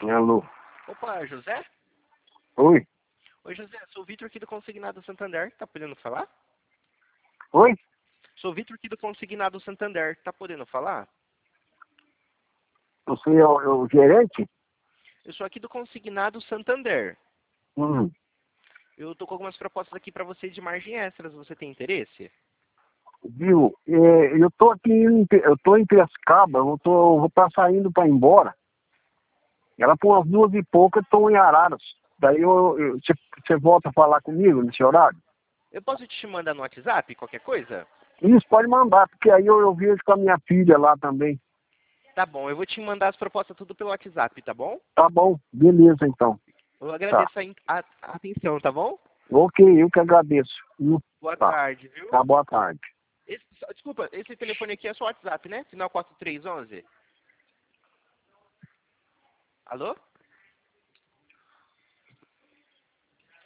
Alô. Opa, José? Oi? Oi, José, sou o Vitor aqui do Consignado Santander, tá podendo falar? Oi? Sou o Vitor aqui do Consignado Santander, tá podendo falar? Você é o gerente? Eu sou aqui do Consignado Santander. Hum. Eu tô com algumas propostas aqui pra você de margem extras, você tem interesse? Viu? Eu tô aqui, eu tô em Piracicaba, vou estar saindo para ir embora. Ela por umas 2h pouco, eu tô em Araras. Daí você volta a falar comigo nesse horário? Eu posso te mandar no WhatsApp, qualquer coisa? Isso, pode mandar, porque aí eu vejo com a minha filha lá também. Tá bom, eu vou te mandar as propostas tudo pelo WhatsApp, tá bom? Tá bom, beleza então. Eu Tá. agradeço a atenção, tá bom? Ok, eu que agradeço. Boa Tá. tarde, viu? Tá, boa tarde. Desculpa, esse telefone aqui é seu WhatsApp, né? Final 4311. Alô?